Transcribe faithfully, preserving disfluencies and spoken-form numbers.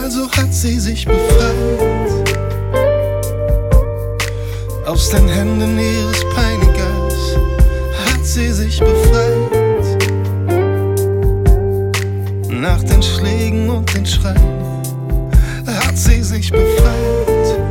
Also hat sie sich befreit aus den Händen ihres Peinigers, hat sie sich befreit. Nach den Schlägen und den Schreien hat sie sich befreit.